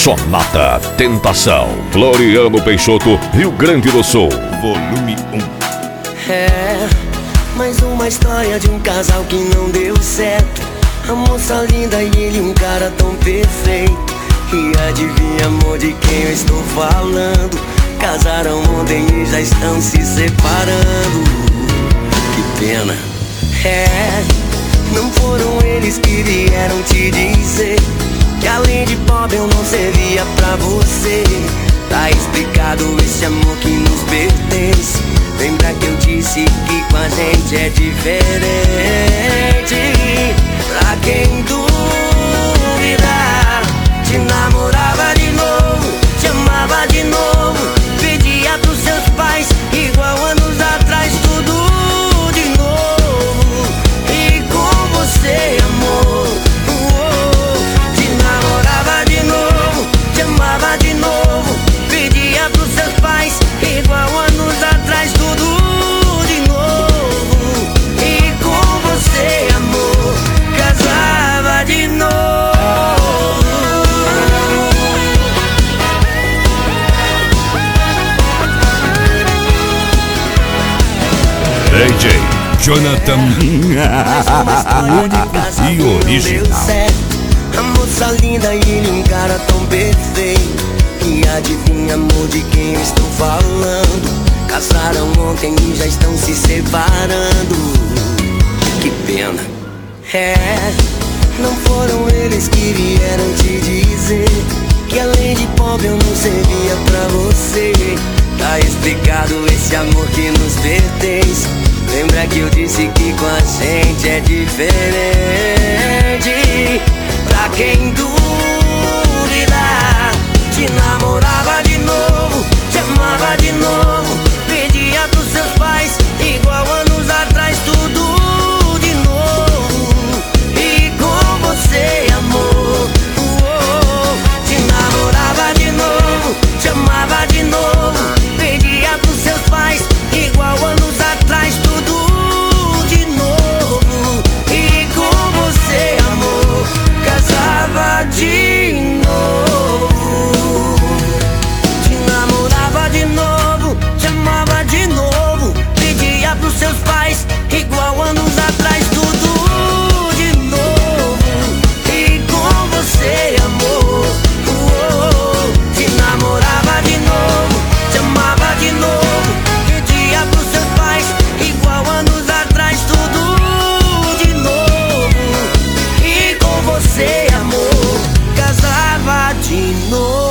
Sonata Tentação, Floriano Peixoto, Rio Grande do Sul, volume 1. É, mais uma história de um casal que não deu certo. A moça linda e ele um cara tão perfeito. E adivinha, amor, de quem eu estou falando? Casaram ontem e já estão se separando. Que pena. É, não foram eles que vieram te dizer que além de pobre eu não servia pra você. Tá explicado esse amor que nos pertence. Lembra que eu disse que com a gente é diferente? Pra quem duvida, te namorava de novo, te amava de novo, pedia pros seus pais igual anos atrás, tudo de novo. E com você, amor, te namorava de novo, te amava de novo, pedia pros seus pais igual anos atrás, tudo de novo. E com você, amor, casava de novo. DJ Jonathan único e original. A moça linda e ele um cara tão perfeito. E adivinha, amor, de quem eu estou falando? Casaram ontem e já estão se separando. Que pena. É, não foram eles que vieram te dizer que além de pobre eu não servia pra você. Tá explicado esse amor que nos pertence. Lembra que eu disse que com a gente é diferente? Pra quem duvida, te namorava de novo, te amava de novo, pedia pros seus pais igual anos atrás, tudo de novo. E com você, amor, te namorava de novo, te amava de novo, pedia pros seus pais igual anos atrás, tudo de novo. E com você, amor, casava de novo. Te namorava de novo, te amava de novo, pedia pros seus pais igual anos atrás, tudo de novo. E com você, amor, te namorava de novo, te amava de novo, pedia pros seus pais igual anos atrás, tudo de novo. E com você, amor, casava de novo.